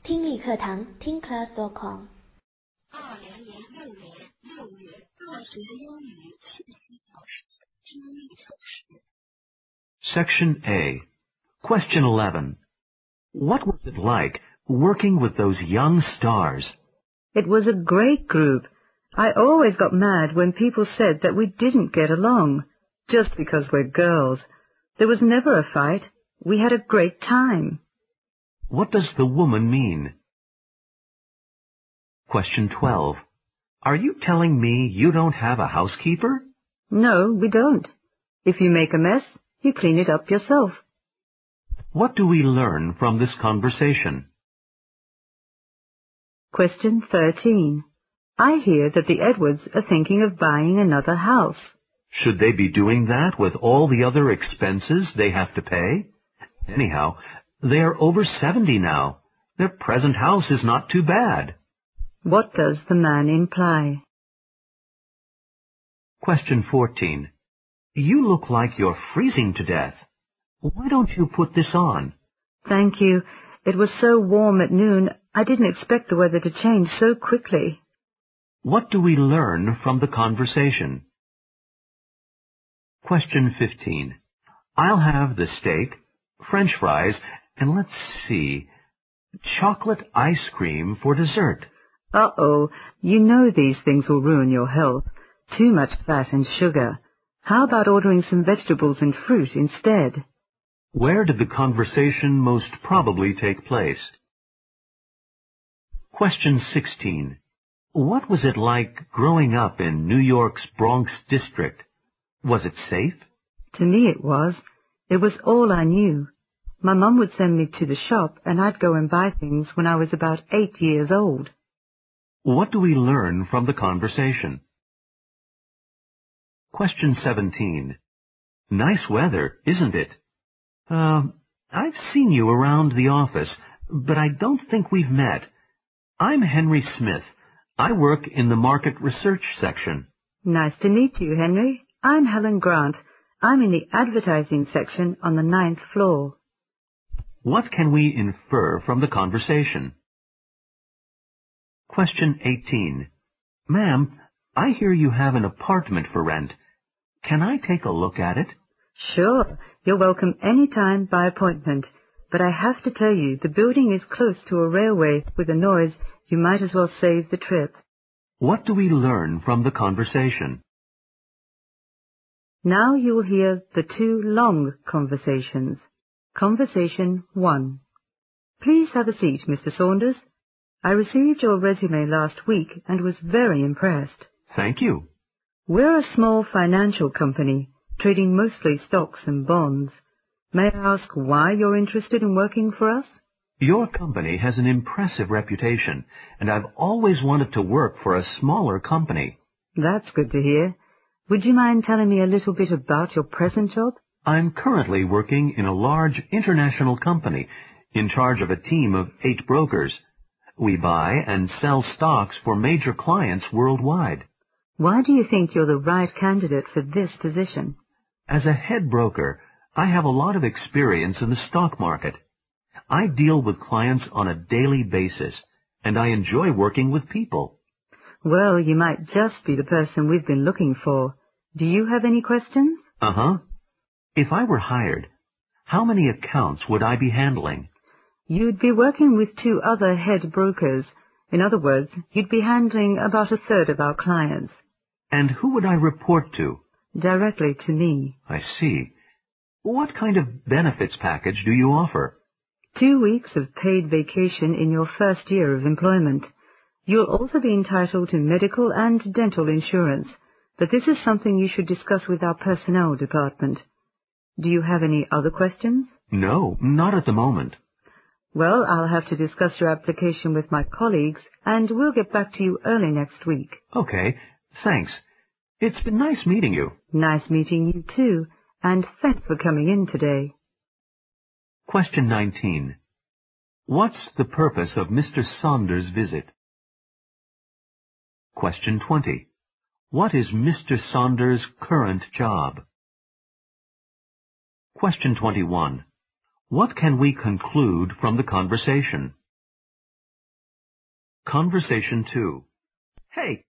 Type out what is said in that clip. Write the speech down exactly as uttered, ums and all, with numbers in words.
听力课堂听 class dot com。 二零零六年六月大学英语信息考试听力测试。 Section A. Question eleven. What was it like working with those young stars? It was a great group. I always got mad when people said that we didn't get along, just because we're girls. There was never a fight. We had a great time. What does the woman mean? Question twelve. Are you telling me you don't have a housekeeper? No, we don't. If you make a mess, you clean it up yourself. What do we learn from this conversation? Question thirteen. I hear that the Edwards are thinking of buying another house. Should they be doing that with all the other expenses they have to pay? Anyhow, they are over seventy now. Their present house is not too bad. What does the man imply? Question fourteen. You look like you're freezing to death. Why don't you put this on? Thank you. It was so warm at noon, I didn't expect the weather to change so quickly. What do we learn from the conversation? Question fifteen. I'll have the steak, French fries, and let's see, chocolate ice cream for dessert. Uh-oh, you know these things will ruin your health. Too much fat and sugar. How about ordering some vegetables and fruit instead? Where did the conversation most probably take place? Question sixteen. What was it like growing up in New York's Bronx district? Was it safe? To me it was. It was all I knew. My mum would send me to the shop and I'd go and buy things when I was about eight years old. What do we learn from the conversation? Question seventeen. Nice weather, isn't it? Uh, I've seen you around the office, but I don't think we've met. I'm Henry Smith. I work in the market research section. Nice to meet you, Henry. I'm Helen Grant. I'm in the advertising section on the ninth floor. What can we infer from the conversation? Question eighteen. Ma'am, I hear you have an apartment for rent. Can I take a look at it? Sure. You're welcome any time by appointment. But I have to tell you, the building is close to a railway. With the noise, you might as well save the trip. What do we learn from the conversation? Now you will hear the two long conversations. Conversation one. Please have a seat, Mister Saunders. I received your resume last week and was very impressed. Thank you. We're a small financial company, trading mostly stocks and bonds. May I ask why you're interested in working for us? Your company has an impressive reputation, and I've always wanted to work for a smaller company. That's good to hear. Would you mind telling me a little bit about your present job? I'm currently working in a large international company, in charge of a team of eight brokers. We buy and sell stocks for major clients worldwide. Why do you think you're the right candidate for this position? As a head broker, I have a lot of experience in the stock market. I deal with clients on a daily basis, and I enjoy working with people. Well, you might just be the person we've been looking for. Do you have any questions? Uh-huh. If I were hired, how many accounts would I be handling? You'd be working with two other head brokers. In other words, you'd be handling about a third of our clients. And who would I report to? Directly to me. I see. What kind of benefits package do you offer? Two weeks of paid vacation in your first year of employment. You'll also be entitled to medical and dental insurance, but this is something you should discuss with our personnel department. Do you have any other questions? No, not at the moment. Well, I'll have to discuss your application with my colleagues, and we'll get back to you early next week. Okay, thanks. It's been nice meeting you. Nice meeting you too, and thanks for coming in today. Question nineteen. What's the purpose of Mister Saunders' visit? Question twenty. What is Mister Saunders' current job? Question twenty-one. What can we conclude from the conversation? Conversation two. Hey,